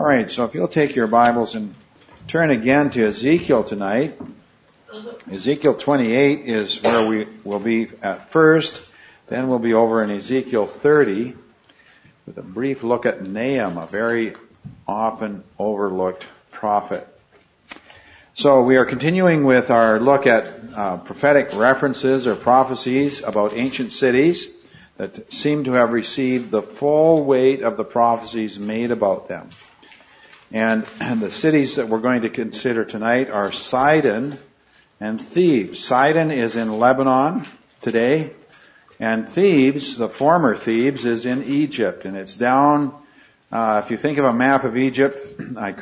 All right, so if you'll take your Bibles and turn again to Ezekiel tonight. Ezekiel 28 is where we will be at first. Then we'll be over in Ezekiel 30 with a brief look at Nahum, a very often overlooked prophet. So we are continuing with our look at prophetic references or prophecies about ancient cities that seem to have received the full weight of the prophecies made about them. And the cities that we're going to consider tonight are Sidon and Thebes. Sidon is in Lebanon today, and Thebes, the former Thebes, is in Egypt, and it's down. If you think of a map of Egypt, and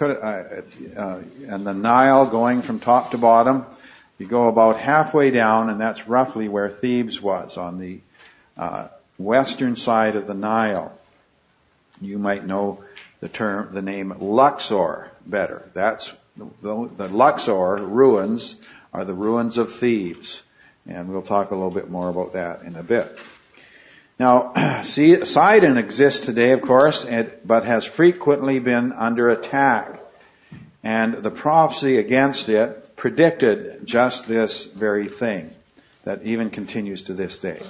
the Nile going from top to bottom, you go about halfway down, and that's roughly where Thebes was, on the western side of the Nile. You might know the name Luxor better. That's the Luxor ruins are the ruins of Thebes, and we'll talk a little bit more about that in a bit. Now, Sidon exists today, of course, but has frequently been under attack, and the prophecy against it predicted just this very thing that even continues to this day.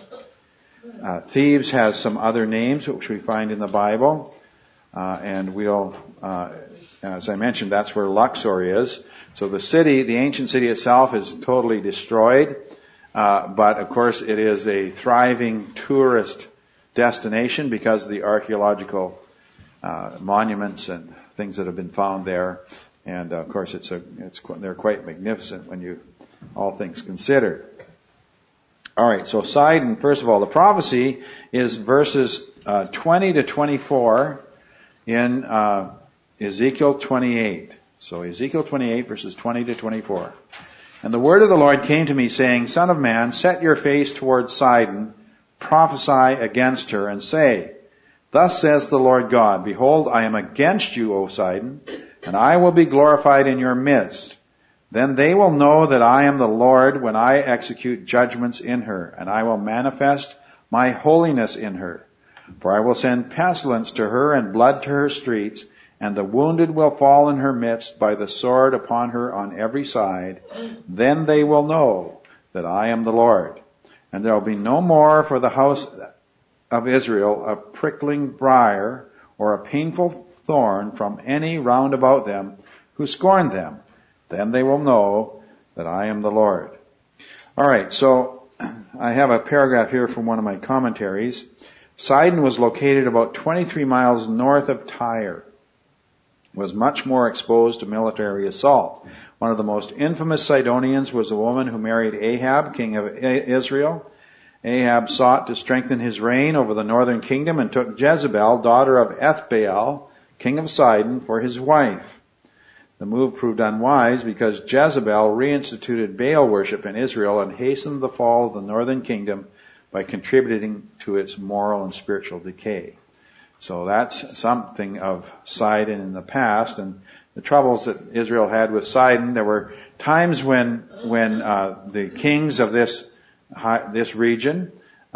Thebes has some other names which we find in the Bible. And we'll, as I mentioned, that's where Luxor is. So the ancient city itself is totally destroyed. But of course it is a thriving tourist destination because of the archaeological, monuments and things that have been found there. And of course they're quite magnificent when all things considered. Alright, so Sidon, first of all, the prophecy is verses, 20 to 24. In Ezekiel 28. So Ezekiel 28 verses 20 to 24. And the word of the Lord came to me saying, Son of man, set your face towards Sidon, prophesy against her, and say, Thus says the Lord God, Behold, I am against you, O Sidon, and I will be glorified in your midst. Then they will know that I am the Lord when I execute judgments in her, and I will manifest my holiness in her. For I will send pestilence to her and blood to her streets, and the wounded will fall in her midst by the sword upon her on every side. Then they will know that I am the Lord. And there will be no more for the house of Israel a prickling briar or a painful thorn from any round about them who scorn them. Then they will know that I am the Lord. Alright, so I have a paragraph here from one of my commentaries. Sidon was located about 23 miles north of Tyre. Was much more exposed to military assault. One of the most infamous Sidonians was a woman who married Ahab, king of Israel. Ahab sought to strengthen his reign over the northern kingdom and took Jezebel, daughter of Ethbaal, king of Sidon, for his wife. The move proved unwise because Jezebel reinstituted Baal worship in Israel and hastened the fall of the northern kingdom by contributing to its moral and spiritual decay. So that's something of Sidon in the past, and the troubles that Israel had with Sidon. There were times when the kings of this region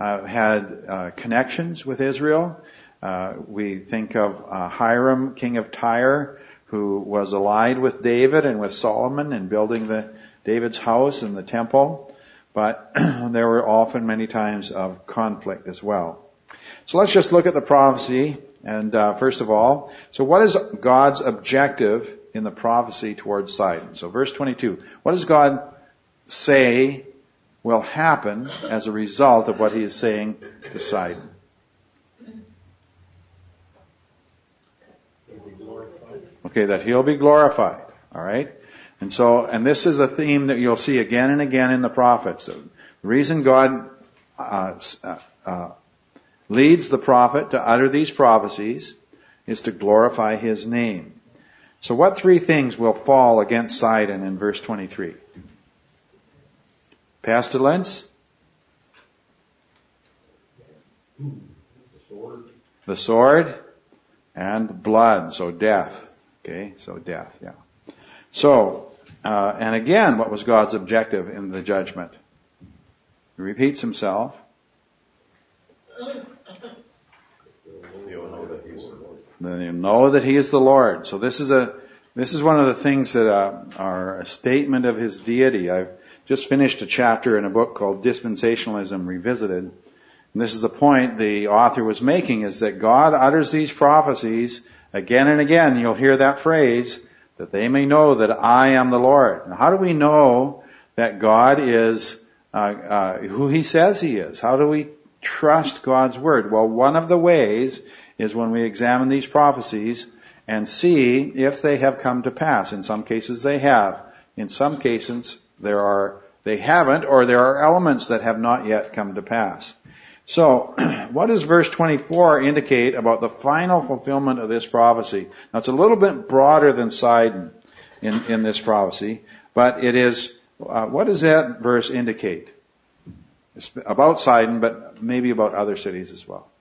had connections with Israel. We think of Hiram, king of Tyre, who was allied with David and with Solomon in building David's house and the temple. But there were often many times of conflict as well. So let's just look at the prophecy. And first of all, so what is God's objective in the prophecy towards Sidon? So verse 22, what does God say will happen as a result of what he is saying to Sidon? Okay, that he'll be glorified. All right? And this is a theme that you'll see again and again in the prophets. The reason God leads the prophet to utter these prophecies is to glorify his name. So what three things will fall against Sidon in verse 23? Pestilence, the sword, and blood, so death. Okay, so death, yeah. So, and again, what was God's objective in the judgment? He repeats himself. Then you know that He is the Lord. So this is one of the things that are a statement of His deity. I've just finished a chapter in a book called Dispensationalism Revisited. And this is the point the author was making, is that God utters these prophecies again and again. You'll hear that phrase, that they may know that I am the Lord. Now, how do we know that God is who He says He is? How do we trust God's Word? Well, one of the ways is when we examine these prophecies and see if they have come to pass. In some cases they have. In some cases they haven't, or there are elements that have not yet come to pass. So, what does verse 24 indicate about the final fulfillment of this prophecy? Now, it's a little bit broader than Sidon in this prophecy, but it is, what does that verse indicate? It's about Sidon, but maybe about other cities as well.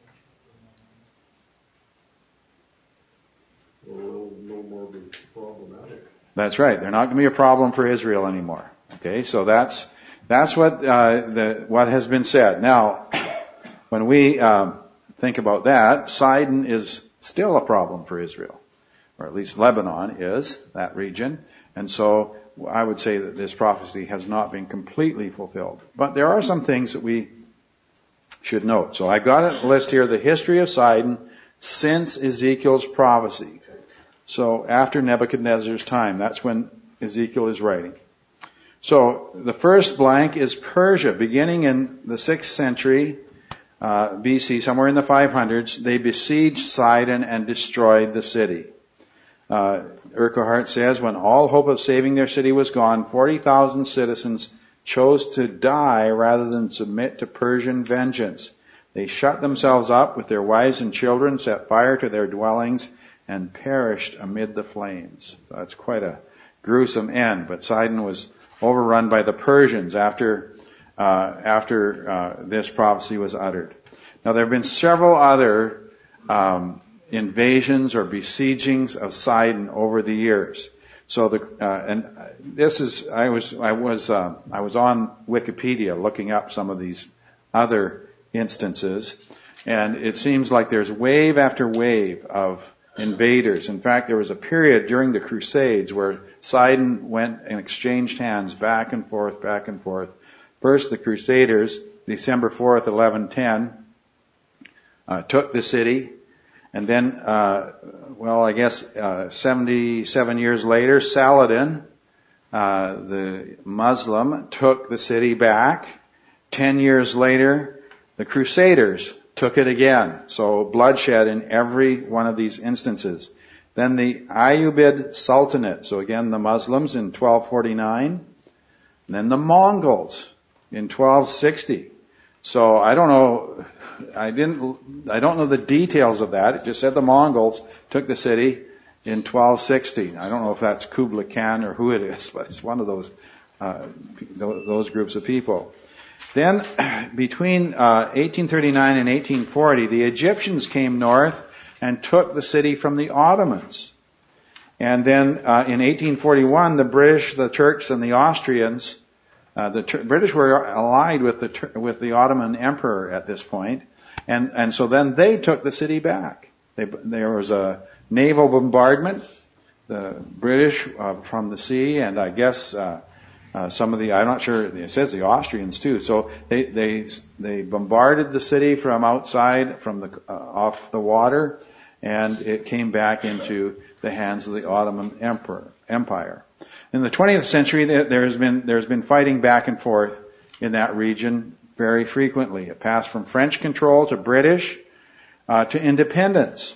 Well, no more problematic. That's right. They're not going to be a problem for Israel anymore. Okay, so that's what what has been said. Now, when we think about that, Sidon is still a problem for Israel, or at least Lebanon is, that region. And so I would say that this prophecy has not been completely fulfilled. But there are some things that we should note. So I got a list here, the history of Sidon since Ezekiel's prophecy. So after Nebuchadnezzar's time, that's when Ezekiel is writing. So the first blank is Persia. Beginning in the 6th century BC, somewhere in the 500s, they besieged Sidon and destroyed the city. Urquhart says, when all hope of saving their city was gone, 40,000 citizens chose to die rather than submit to Persian vengeance. They shut themselves up with their wives and children, set fire to their dwellings, and perished amid the flames. So that's quite a gruesome end. But Sidon was overrun by the Persians after this prophecy was uttered. Now there have been several other invasions or besiegings of Sidon over the years. So I was on Wikipedia looking up some of these other instances, and it seems like there's wave after wave of invaders. In fact, there was a period during the Crusades where Sidon went and exchanged hands back and forth, back and forth. First, the Crusaders, December 4th, 1110, took the city. And then, 77 years later, Saladin, the Muslim, took the city back. 10 years later, the Crusaders took it again. So bloodshed in every one of these instances. Then the Ayyubid Sultanate, so again the Muslims in 1249. And then the Mongols in 1260. So I don't know the details of that. It just said the Mongols took the city in 1260. I don't know if that's Kublai Khan or who it is, but it's one of those groups of people. Then, between 1839 and 1840, the Egyptians came north and took the city from the Ottomans. And then, in 1841, the British, the Turks, and the Austrians, British were allied with the Ottoman Emperor at this point, and so then they took the city back. There was a naval bombardment, the British from the sea, and I guess some of the, I'm not sure, it says the Austrians too. So they bombarded the city from outside, from off the water, and it came back into the hands of the Ottoman Empire. In the 20th century, there's been fighting back and forth in that region very frequently. It passed from French control to British to independence,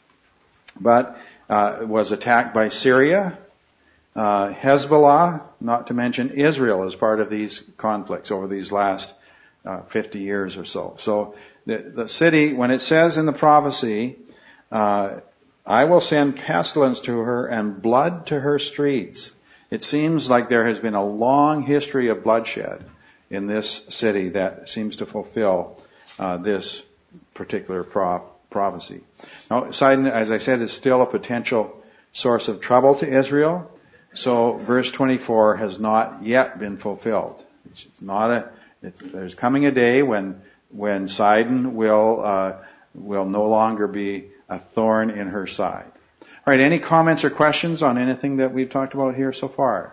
but it was attacked by Syria, Hezbollah, not to mention Israel, as part of these conflicts over these last 50 years or so. So the city, when it says in the prophecy, I will send pestilence to her and blood to her streets, it seems like there has been a long history of bloodshed in this city that seems to fulfill this particular prophecy. Now, Sidon, as I said, is still a potential source of trouble to Israel. So verse 24 has not yet been fulfilled. There's coming a day when Sidon will no longer be a thorn in her side. All right, any comments or questions on anything that we've talked about here so far?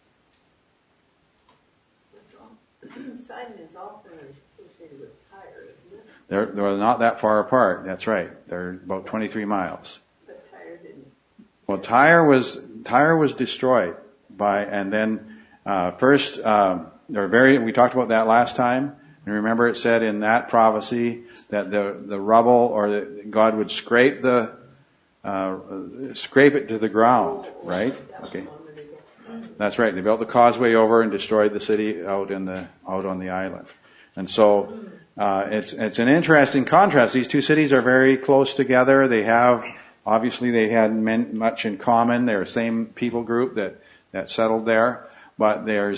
Sidon is often associated with Tyre, isn't it? They're not that far apart. That's right. They're about 23 miles. But Tyre didn't. Well, Tyre was destroyed and then first we talked about that last time. And remember, it said in that prophecy that the rubble God would scrape it to the ground, right? Okay. That's right. They built the causeway over and destroyed the city out on the island. And so, it's an interesting contrast. These two cities are very close together. They had much in common. They're the same people group that settled there. But there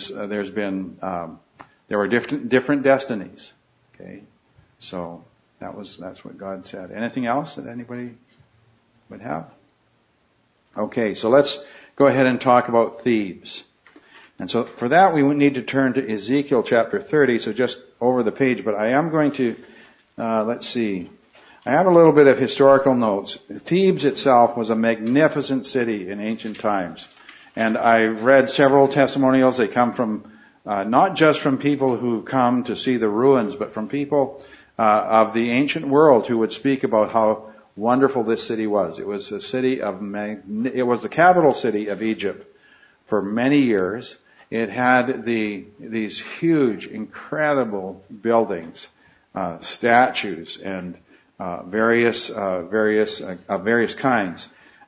were different destinies. Okay. So that's what God said. Anything else that anybody would have? Okay, so let's go ahead and talk about Thebes. And so for that we would need to turn to Ezekiel chapter 30, so just over the page, but I am going to, let's see. I have a little bit of historical notes. Thebes itself was a magnificent city in ancient times. And I read several testimonials. They come from, not just from people who come to see the ruins, but from people of the ancient world who would speak about how wonderful this city was. It was it was the capital city of Egypt for many years. It had these huge, incredible buildings, statues, and various kinds.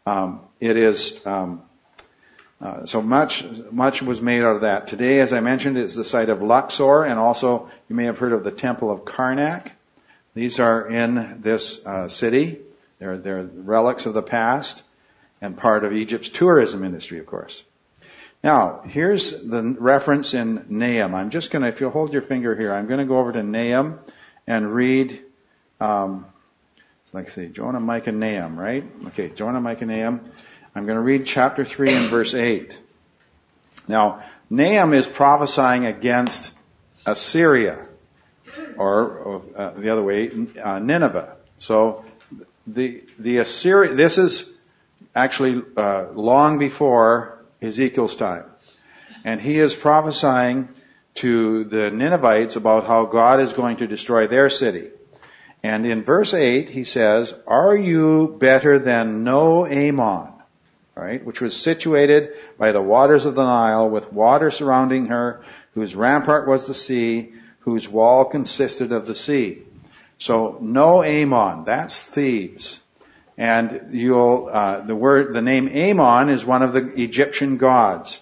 So much was made out of that. Today, as I mentioned, is the site of Luxor, and also you may have heard of the Temple of Karnak. These are in this city. They're relics of the past and part of Egypt's tourism industry, of course. Now, here's the reference in Nahum. I'm just going to, if you'll hold your finger here, I'm going to go over to Nahum and read, Jonah, Micah, Nahum, right? Okay, Jonah, Micah, Nahum. I'm going to read chapter 3 and verse 8. Now, Nahum is prophesying against Assyria, or the other way, Nineveh. So, the Assyria, this is actually long before Ezekiel's time. And he is prophesying to the Ninevites about how God is going to destroy their city. And in verse 8, he says, "Are you better than No Ammon?" Right? Which was situated by the waters of the Nile, with water surrounding her, whose rampart was the sea, whose wall consisted of the sea. So, No Ammon, that's Thebes. And the name Ammon is one of the Egyptian gods.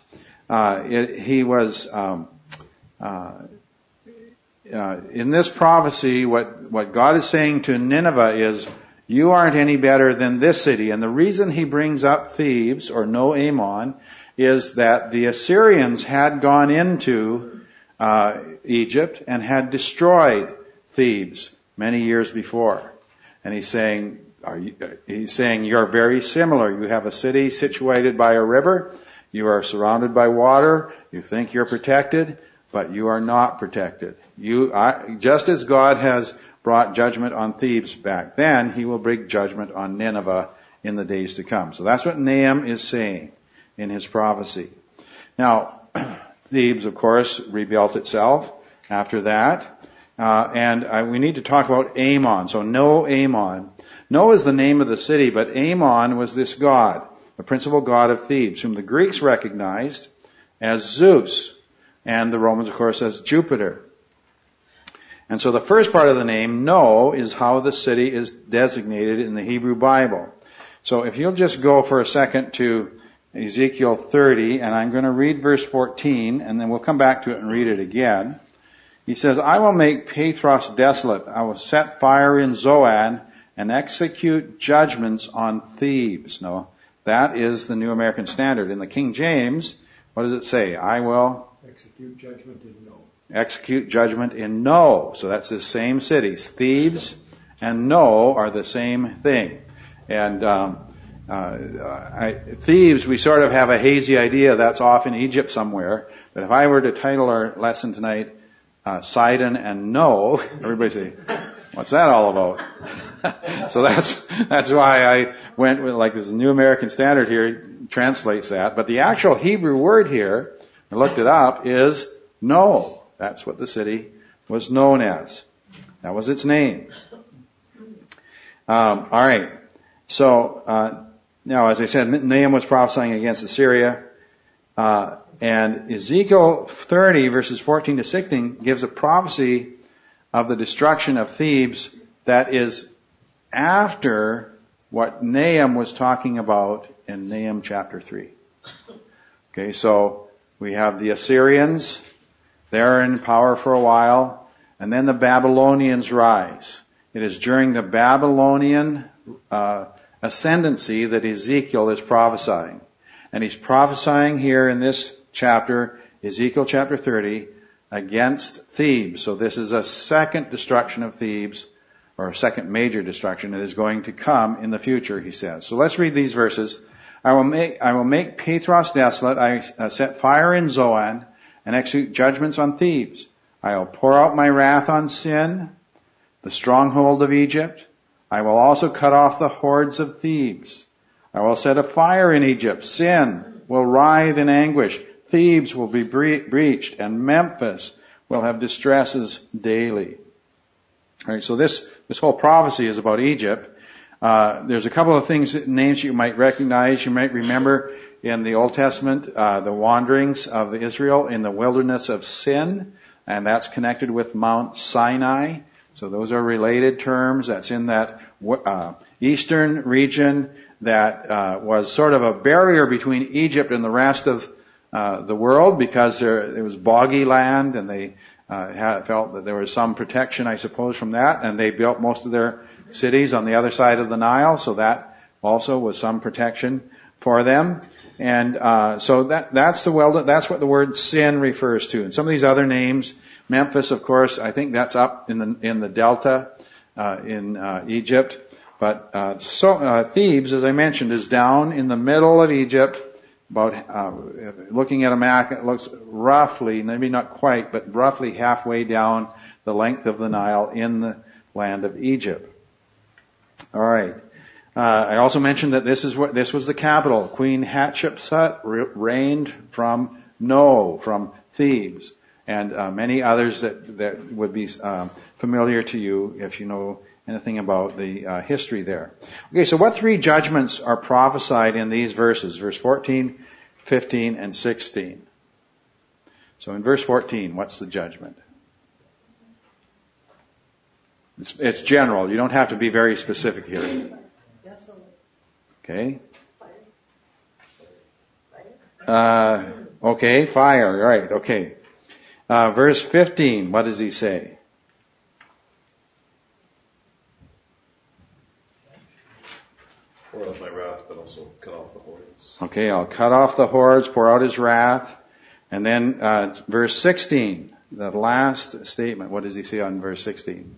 In this prophecy, what God is saying to Nineveh is, you aren't any better than this city. And the reason he brings up Thebes, or No Ammon, is that the Assyrians had gone into Egypt and had destroyed Thebes many years before. And he's saying you're very similar. You have a city situated by a river. You are surrounded by water. You think you're protected, but you are not protected. Just as God has brought judgment on Thebes back then, he will bring judgment on Nineveh in the days to come. So that's what Nahum is saying in his prophecy. Now, Thebes, of course, rebuilt itself after that. And we need to talk about Ammon. So No Ammon. No is the name of the city, but Ammon was this god, the principal god of Thebes, whom the Greeks recognized as Zeus, and the Romans, of course, as Jupiter. And so the first part of the name, No, is how the city is designated in the Hebrew Bible. So if you'll just go for a second to Ezekiel 30, and I'm going to read verse 14, and then we'll come back to it and read it again. He says, "I will make Pathros desolate. I will set fire in Zoan and execute judgments on Thebes." Now, that is the New American Standard. In the King James, what does it say? I will execute judgment in No. Execute judgment in No. So that's the same cities. Thebes and No are the same thing. And Thebes, we sort of have a hazy idea that's off in Egypt somewhere. But if I were to title our lesson tonight, Sidon and No, everybody say, What's that all about? So that's why I went with, like, this New American Standard here translates that. But the actual Hebrew word here, I looked it up, is No. That's what the city was known as. That was its name. All right. So now, as I said, Nahum was prophesying against Assyria. And Ezekiel 30, verses 14 to 16, gives a prophecy of the destruction of Thebes that is after what Nahum was talking about in Nahum chapter 3. Okay, so we have the Assyrians. They're in power for a while. And then the Babylonians rise. It is during the Babylonian ascendancy that Ezekiel is prophesying. And he's prophesying here in this chapter, Ezekiel chapter 30, against Thebes. So this is a second destruction of Thebes, or a second major destruction that is going to come in the future, he says. So let's read these verses. I will make Patros desolate. I set fire in Zoan and execute judgments on Thebes. I will pour out my wrath on Sin, the stronghold of Egypt. I will also cut off the hordes of Thebes. I will set a fire in Egypt. Sin will writhe in anguish. Thebes will be breached, and Memphis will have distresses daily. All right, so this whole prophecy is about Egypt. There's a couple of names you might recognize. You might remember in the Old Testament the wanderings of Israel in the wilderness of Sin, and that's connected with Mount Sinai. So those are related terms. That's in that eastern region that was sort of a barrier between Egypt and the rest of the world, because it was boggy land, and they felt that there was some protection, I suppose, from that, and they built most of their cities on the other side of the Nile, so that also was some protection for them. And so that's what the word Sin refers to. And some of these other names, Memphis, of course, I think that's up in the delta in Egypt. But Thebes, as I mentioned, is down in the middle of Egypt. About looking at a map, it looks roughly, maybe not quite, but roughly halfway down the length of the Nile in the land of Egypt. All right. I also mentioned that this was the capital. Queen Hatshepsut reigned from Thebes, and many others that would be familiar to you if you know anything about the history there. Okay, so what three judgments are prophesied in these verses? Verse 14, 15, and 16. So in verse 14, what's the judgment? It's general. You don't have to be very specific here. Okay. Okay, fire. Right, okay. Verse 15, what does he say? Pour out my wrath, but also cut off the hordes. Okay, I'll cut off the hordes, pour out his wrath. And then verse 16, the last statement, what does he say on verse 16?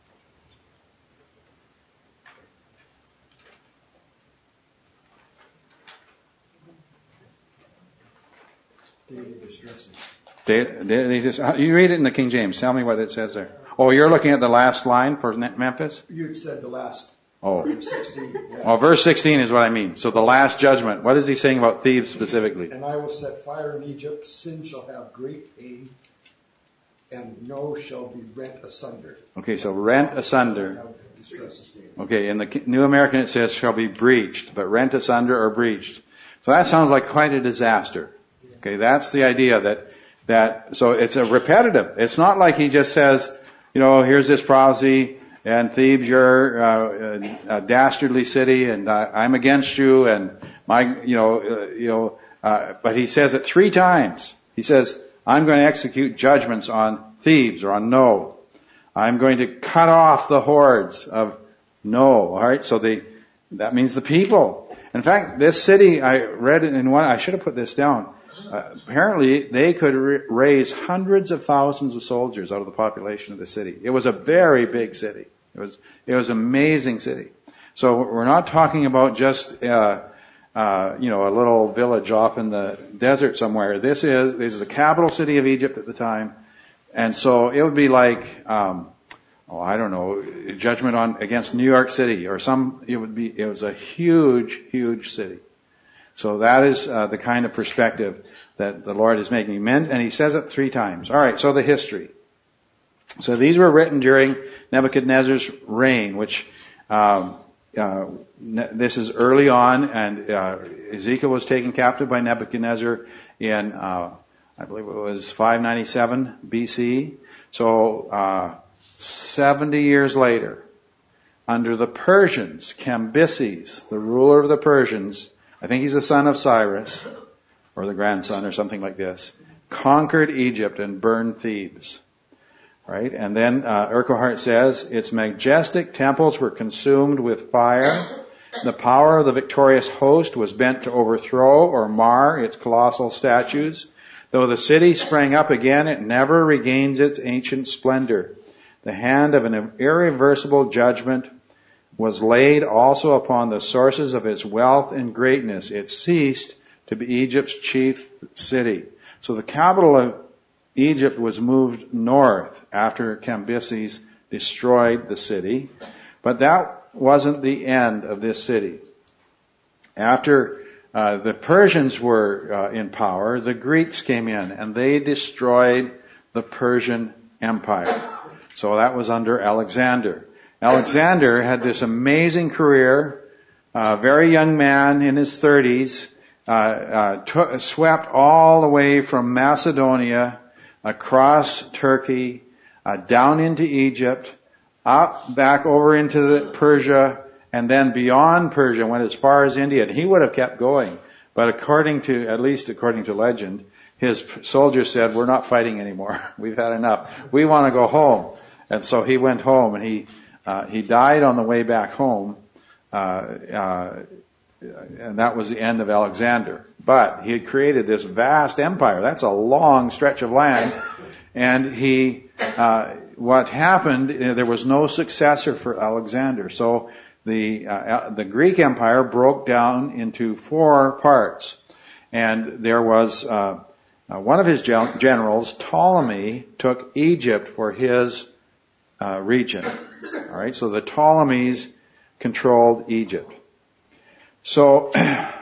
Daily distresses. You read it in the King James. Tell me what it says there. Oh, you're looking at the last line for Memphis? You had said the last. Oh. Verse 16. Yeah. Oh, verse 16 is what I mean. So the last judgment. What is he saying about Thebes specifically? And I will set fire in Egypt. Sin shall have great pain, and No shall be rent asunder. Okay, so rent asunder. Have distresses daily. Okay, in the New American it says shall be breached, but rent asunder or breached. So that sounds like quite a disaster. Okay, that's the idea so it's a repetitive. It's not like he just says, here's this prophecy, and Thebes, you're a dastardly city, and I'm against you, and but he says it three times. He says, I'm going to execute judgments on Thebes, or on No. I'm going to cut off the hordes of No. All right, so that means the people. In fact, this city, I read it in one, I should have put this down. Apparently, they could raise hundreds of thousands of soldiers out of the population of the city. It was a very big city. It was an amazing city. So we're not talking about just a little village off in the desert somewhere. This is the capital city of Egypt at the time, and so it would be like I don't know, judgment against New York City or it was a huge, huge city. So that is the kind of perspective that the Lord is making. And he says it 3 times. All right, so the history. So these were written during Nebuchadnezzar's reign, which this is early on, and Ezekiel was taken captive by Nebuchadnezzar in, I believe it was 597 BC. So 70 years later, under the Persians, Cambyses, the ruler of the Persians, I think he's the son of Cyrus, or the grandson, or something like this, conquered Egypt and burned Thebes. Right? And then Urquhart says, its majestic temples were consumed with fire. The power of the victorious host was bent to overthrow or mar its colossal statues. Though the city sprang up again, it never regains its ancient splendor. The hand of an irreversible judgment was laid also upon the sources of its wealth and greatness. It ceased to be Egypt's chief city. So the capital of Egypt was moved north after Cambyses destroyed the city. But that wasn't the end of this city. After the Persians were in power, the Greeks came in and they destroyed the Persian Empire. So that was under Alexander. Alexander had this amazing career, very young man in his 30s, swept all the way from Macedonia, across Turkey, down into Egypt, up, back over into Persia, and then beyond Persia, went as far as India. And he would have kept going. But at least according to legend, his soldiers said, we're not fighting anymore. We've had enough. We want to go home. And so he went home, and he died on the way back home, and that was the end of Alexander. But he had created this vast empire. That's a long stretch of land. And what happened, there was no successor for Alexander. So the Greek Empire broke down into 4 parts. And there was, one of his generals, Ptolemy, took Egypt for his region. All right, so the Ptolemies controlled Egypt. So,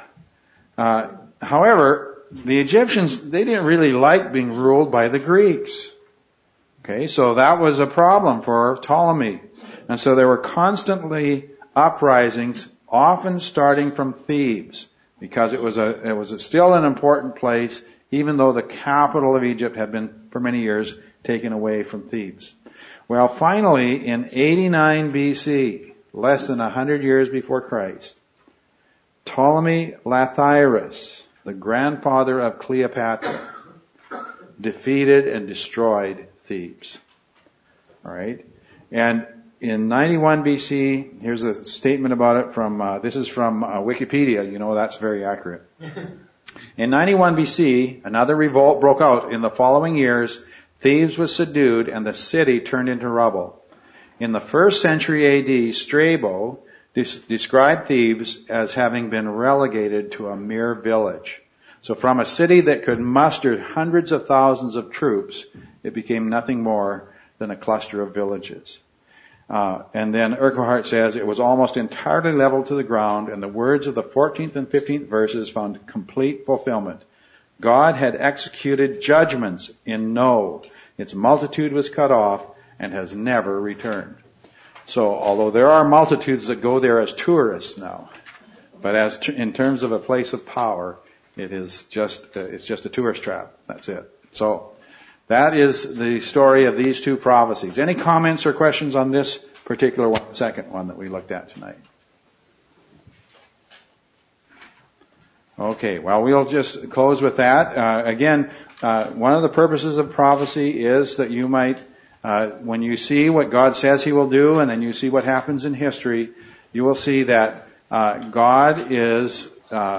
however, the Egyptians, they didn't really like being ruled by the Greeks. Okay, so that was a problem for Ptolemy. And so there were constantly uprisings, often starting from Thebes, because it was still an important place, even though the capital of Egypt had been, for many years, taken away from Thebes. Well, finally, in 89 BC, less than 100 years before Christ, Ptolemy Lathyrus, the grandfather of Cleopatra, defeated and destroyed Thebes. All right? And in 91 BC, here's a statement about it from, this is from Wikipedia. You know, that's very accurate. In 91 BC, another revolt broke out. In the following years, Thebes was subdued and the city turned into rubble. In the 1st century AD, Strabo described Thebes as having been relegated to a mere village. So from a city that could muster hundreds of thousands of troops, it became nothing more than a cluster of villages. And then Urquhart says it was almost entirely leveled to the ground, and the words of the 14th and 15th verses found complete fulfillment. God had executed judgments in No. Its multitude was cut off and has never returned. So, although there are multitudes that go there as tourists now, but in terms of a place of power, it's just a tourist trap. That's it. So, that is the story of these 2 prophecies. Any comments or questions on this particular one, second one that we looked at tonight? Okay, well, we'll just close with that. Again, one of the purposes of prophecy is that you might, when you see what God says He will do, and then you see what happens in history, you will see that God is,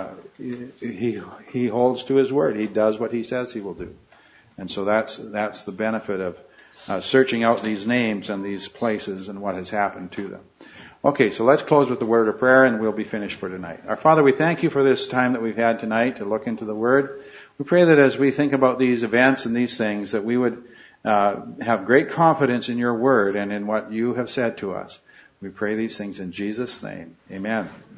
He holds to His word. He does what He says He will do. And so that's the benefit of searching out these names and these places and what has happened to them. Okay, so let's close with the word of prayer and we'll be finished for tonight. Our Father, we thank You for this time that we've had tonight to look into the Word. We pray that as we think about these events and these things, that we would have great confidence in your word and in what you have said to us. We pray these things in Jesus' name. Amen.